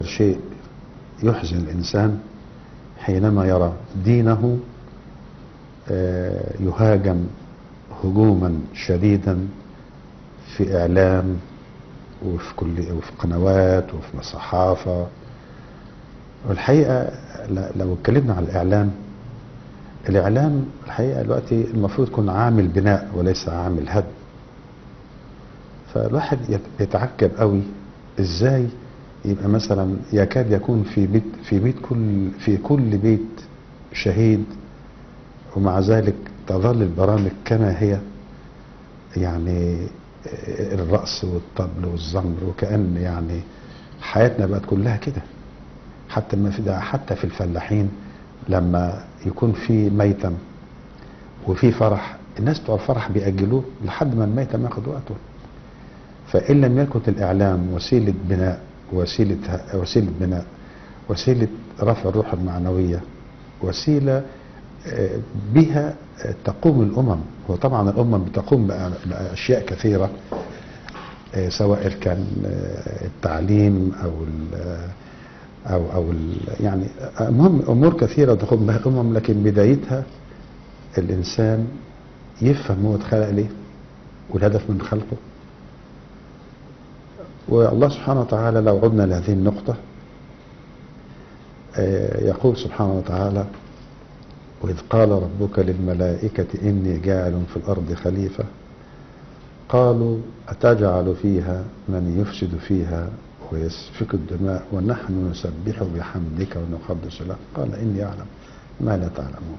شيء يحزن الإنسان حينما يرى دينه يهاجم هجوما شديدا في إعلام وفي قنوات وفي صحافة. والحقيقة لو اتكلمنا على الإعلام الحقيقة دلوقتي المفروض يكون عامل بناء وليس عامل هدم. فالواحد يتعجب قوي ازاي يبقى مثلا يكاد يكون في كل بيت شهيد، ومع ذلك تظل البرامج كما هي، يعني الرقص والطبل والزمر، وكأن يعني حياتنا بقت كلها كده. حتى في الفلاحين لما يكون في ميتم وفي فرح، الناس بتوع الفرح بيأجلوه لحد ما الميتم ياخد وقته. فإن لم يكن الإعلام وسيلة بناء، وسيلة رفع الروح المعنوية، وسيلة بها تقوم الأمم. وطبعا الأمم بتقوم بأشياء كثيرة، سواء كان التعليم أو يعني المهم أمور كثيرة تقوم بها الأمم، لكن بدايتها الإنسان يفهم هو اتخلق ليه والهدف من خلقه. والله سبحانه وتعالى لو عدنا لهذه النقطة يقول سبحانه وتعالى: وإذ قال ربك للملائكة إني جاعل في الأرض خليفة قالوا أتجعل فيها من يفسد فيها ويسفك الدماء ونحن نسبح بحمدك ونقدس لك قال إني أعلم ما لا تعلمون.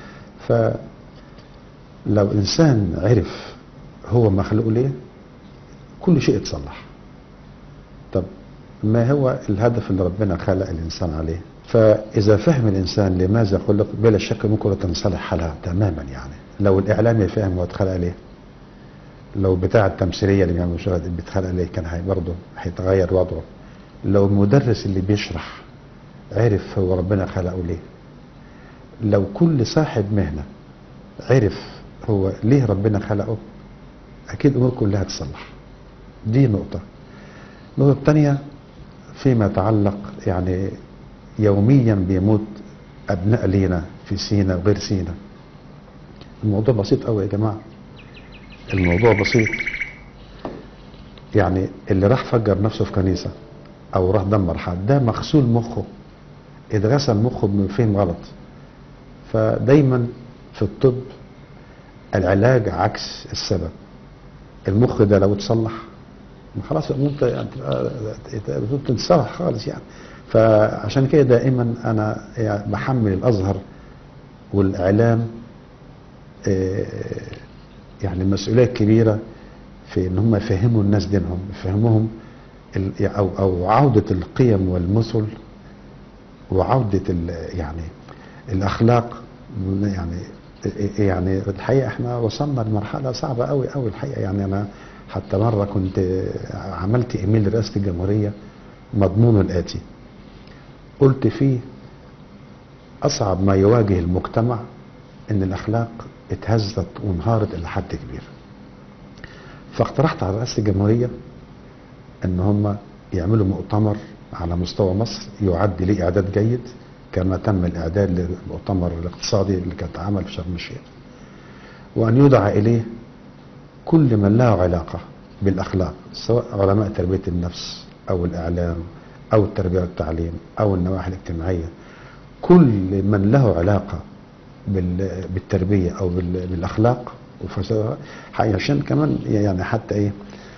فلو إنسان عرف هو مخلوق ليه كل شيء يتصلح. طب ما هو الهدف اللي ربنا خلق الإنسان عليه؟ فإذا فهم الإنسان لماذا خلق بلا شك ممكن تنصلح حالها تماما. يعني لو الإعلام يفهم هو اتخلق ليه، لو بتاع التمثيلية اللي بيعمل مشاهد بيتخلق ليه كان برضه هيتغير وضعه. لو المدرس اللي بيشرح عرف هو ربنا خلقه ليه، لو كل صاحب مهنة عرف هو ليه ربنا خلقه، أكيد الأمور كلها تصلح. دي نقطة. النقطة الثانية فيما يتعلق يعني يوميا بيموت أبناء لينا في سينا وغير سينا. الموضوع بسيط قوي يا جماعة، الموضوع بسيط. يعني اللي راح فجر نفسه في كنيسة أو راح دمر حد ده مغسول مخه، اتغسل مخه من فين غلط. فدايما في الطب العلاج عكس السبب. المخ ده لو اتصلح خلاص الامور تتصلح خالص يعني. فعشان كده دائما انا يعني بحمل الازهر والاعلام يعني المسؤوليه الكبيره في ان هم يفهموا الناس دينهم، يفهموهم او عوده القيم والمثل وعوده يعني الاخلاق. يعني الحقيقه احنا وصلنا لمرحله صعبه قوي قوي الحقيقه. يعني انا حتى مره كنت عملت ايميل لرئاسه الجمهوريه مضمونه الاتي، قلت فيه اصعب ما يواجه المجتمع ان الاخلاق اتهزت وانهارت الى حد كبير. فاقترحت على رئاسه الجمهوريه ان هم يعملوا مؤتمر على مستوى مصر يعد ليه اعداد جيد كما تم الاعداد للمؤتمر الاقتصادي اللي كان اتعمل في شرم الشيخ، وان يدعى اليه كل من له علاقه بالاخلاق، سواء علماء تربيه النفس او الاعلام او التربيه والتعليم او النواحي الاجتماعيه. كل من له علاقه بالتربيه او بالاخلاق عشان كمان يعني حتى ايه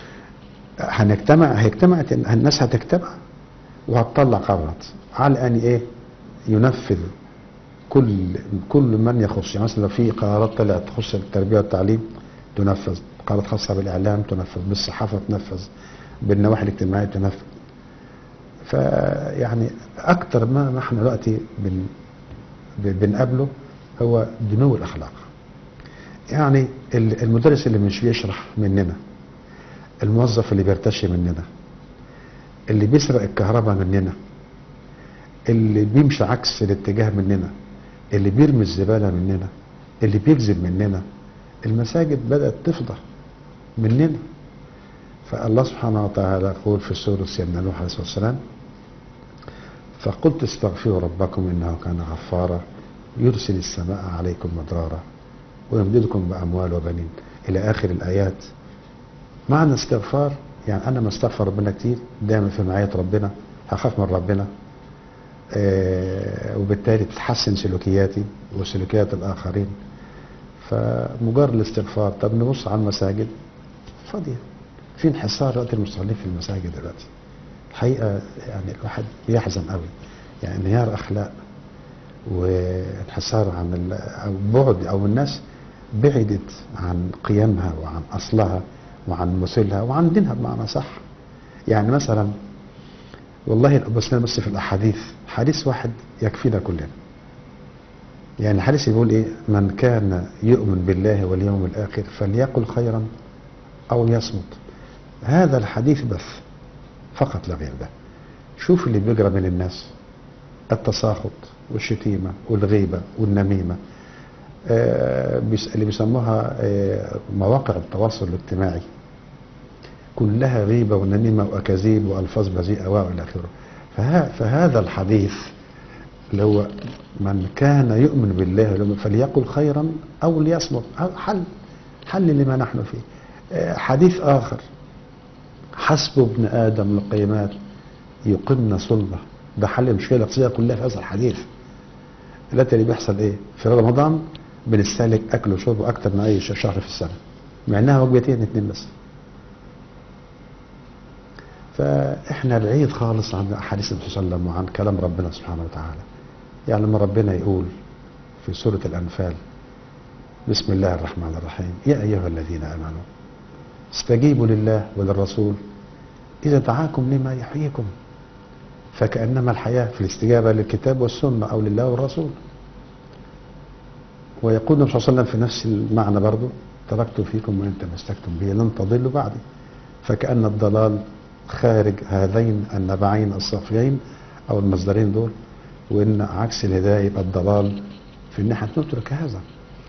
هيجتمع الناس هتجتمع وهتطلع قرارات على ان ايه ينفذ كل من يخص. يعني مثلا لو في قرارات طلعت تخص التربيه والتعليم تنفذ، قرارات خاصه بالاعلام تنفذ، بالصحافه تنفذ، بالنواحي الاجتماعيه تنفذ. فيعني اكتر ما احنا دلوقتي بنقابله هو دنو الاخلاق. يعني المدرس اللي مش بيشرح مننا، الموظف اللي بيرتشي مننا، اللي بيسرق الكهرباء مننا، اللي بيمشي عكس الاتجاه مننا، اللي بيرمي الزبالة مننا، اللي بيكذب مننا. المساجد بدأت تفضى مننا. فالله سبحانه وتعالى يقول في سورة سيدنا نوح عليه الصلاة والسلام: فقلت استغفروا ربكم إنه كان غفارا يرسل السماء عليكم مدرارا ويمددكم بأموال وبنين إلى آخر الآيات. معنى استغفار يعني أنا ما استغفر ربنا كتير دايما في معية ربنا، هخاف من ربنا، وبالتالي تتحسن سلوكياتي وسلوكيات الآخرين. فمجرد الاستغفار. طب نبص على المساجد فاضية، في انحسار وقت المصلين في المساجد دلوقتي. الحقيقة يعني الواحد بيحزن قوي، يعني انهيار أخلاق وانحسار عن أو بعد، أو الناس بعدت عن قيمها وعن أصلها وعن مثلها وعن دينها بمعنى صح. يعني مثلا والله بس في الأحاديث حديث واحد يكفينا كلنا. يعني الحديث يقول إيه؟ من كان يؤمن بالله واليوم الآخر فليقل خيرا أو يصمت. هذا الحديث بس فقط لا غير. ده شوف اللي بيجرى بين الناس، التساخط والشتيمة والغيبة والنميمة، اللي بيسموها مواقع التواصل الاجتماعي، كلها غيبة ونميمة وأكاذيب وألفاظ بذيئة وإلى آخره. فهذا الحديث اللي هو من كان يؤمن بالله فليقل خيرا أو ليصمت، حل لما نحن فيه. حديث آخر حسب ابن آدم لقيمات يقمن صلبة، ده حل المشكلة الاقتصادية كلها في هذا الحديث. اللي بيحصل ايه؟ في رمضان بنستهلك اكل وشرب اكتر من اي شهر في السنة، مع انها وجبتين 2 بس. فاحنا بعيد خالص عن احاديث النبي صلى الله عليه وسلم وعن كلام ربنا سبحانه وتعالى. يعني لما ربنا يقول في سورة الأنفال بسم الله الرحمن الرحيم يا أيها الذين آمنوا استجيبوا لله وللرسول إذا دعاكم لما يحييكم، فكأنما الحياة في الاستجابة للكتاب والسنة أو لله والرسول. ويقول النبي صلى الله عليه وسلم في نفس المعنى برضه تركت فيكم وإن تمسكتم به لن تضلوا بعدي. فكأن الضلال خارج هذين النبعين الصافيين أو المصدرين دول، وإن عكس الهداية يبقى الضلال في إن احنا نترك هذا.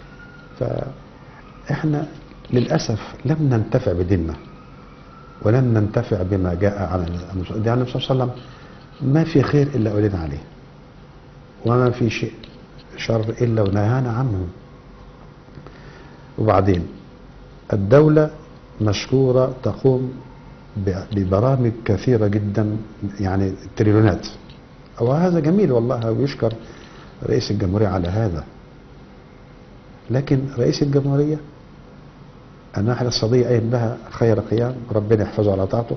فإحنا للأسف لم ننتفع بديننا ولم ننتفع بما جاء عن النبي صلى الله عليه وسلم. ما في خير إلا قلنا عليه، وما في شيء شر إلا ونهانا عنه. وبعدين الدولة مشكورة تقوم ببرامج كثيرة جدا، يعني تريليونات، وهذا جميل والله ويشكر رئيس الجمهورية على هذا. لكن رئيس الجمهورية الناحية الاقتصادية قايم بها خير قيام، ربنا يحفظه على طاعته.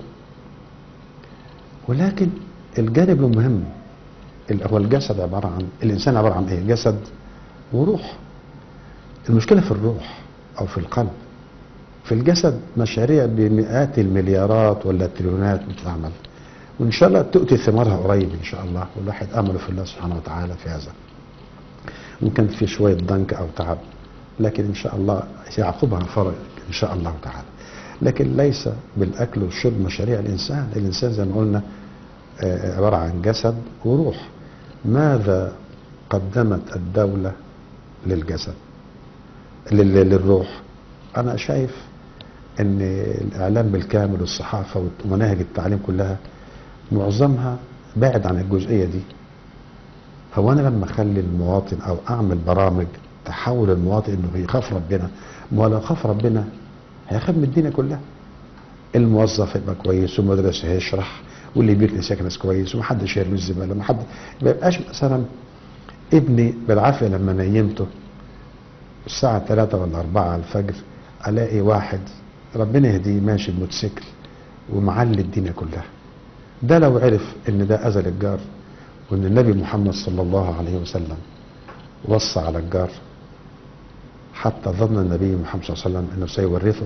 ولكن الجانب المهم هو الجسد عبارة عن الإنسان، عبارة عن إيه؟ جسد وروح. المشكلة في الروح أو في القلب. في الجسد مشاريع بمئات المليارات ولا التريليونات بتتعمل، وإن شاء الله تؤتي ثمارها قريب إن شاء الله، والواحد أمله في الله سبحانه وتعالى في هذا. ممكن في شوية ضنك أو تعب، لكن إن شاء الله يعقبها فرج إن شاء الله تعالى. لكن ليس بالأكل والشرب مشاريع الإنسان. الإنسان زي ما قلنا عبارة عن جسد وروح. ماذا قدمت الدولة للجسد للروح؟ أنا شايف أن الإعلام بالكامل والصحافة ومناهج التعليم كلها معظمها بعد عن الجزئية دي. هو أنا لما أخلي المواطن أو أعمل برامج تحول المواطن أنه يخاف ربنا، ما لو خاف ربنا هيخاف من الدنيا كلها. الموظف يبقى كويس والمدرس هيشرح واللي بيكنس ساكنس كويس ومحدش يرمي الزبالة، ما يبقاش مثلا ابني بالعافية لما نيمته الساعة 3 ولا 4 الفجر ألاقي واحد ربنا يهديه ماشي بموتوسيكل ومعلي الدنيا كلها. ده لو عرف ان ده أذى للجار، وان النبي محمد صلى الله عليه وسلم وصى على الجار، حتى ظن النبي محمد صلى الله عليه وسلم انه سيورثه.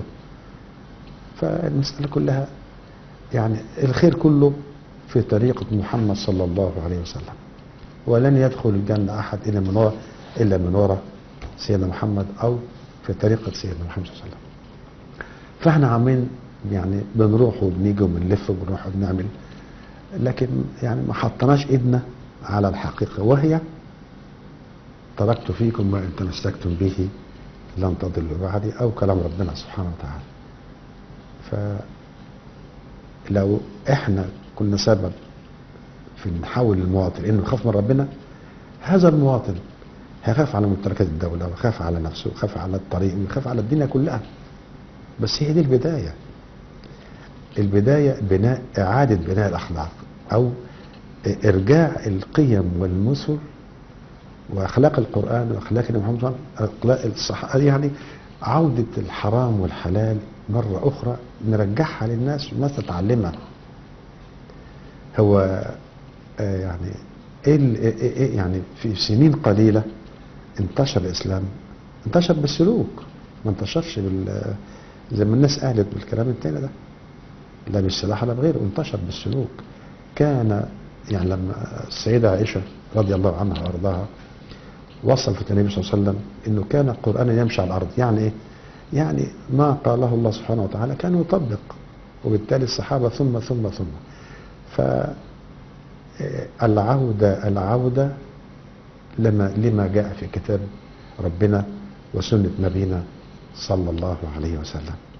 فالمسألة كلها يعني الخير كله في طريقة محمد صلى الله عليه وسلم، ولن يدخل الجنة أحد إلا من وراء سيدنا محمد أو في طريقة سيدنا محمد صلى الله عليه وسلم. فاحنا عاملين يعني بنروح وبنيجي وبنلف وبنروح وبنعمل، لكن يعني ما حطناش ايدنا على الحقيقة، وهي تركت فيكم ما ان تمسكتم به لن تضلوا بعدي، أو كلام ربنا سبحانه وتعالى. فلو احنا كنا سبب في نحول المواطن انه يخاف من ربنا، هذا المواطن هيخاف على ممتلكات الدولة، ويخاف على نفسه، ويخاف على الطريق، ويخاف على الدنيا كلها. بس هي دي البداية. البداية بناء، إعادة بناء الأخلاق، أو إرجاع القيم والمثل وأخلاق القرآن وأخلاق النبي محمد صلى الله عليه وسلم، أخلاق الصحابة، يعني عودة الحرام والحلال مرة أخرى نرجعها للناس والناس تتعلمها. هو يعني يعني في سنين قليلة انتشر الإسلام، انتشر بالسلوك، ما انتشرش زي ما الناس قالت بالكلام التاني ده، لا بالسلاح ولا بغيره، انتشر بالسلوك. كان يعني لما السيدة عائشة رضي الله عنها وارضاها وصفت النبي صلى الله عليه وسلم انه كان قرآنا يمشي على الارض، يعني ايه؟ يعني ما قاله الله سبحانه وتعالى كان يطبق، وبالتالي الصحابة ثم العودة لما جاء في كتاب ربنا وسنة نبينا صلى الله عليه وسلم.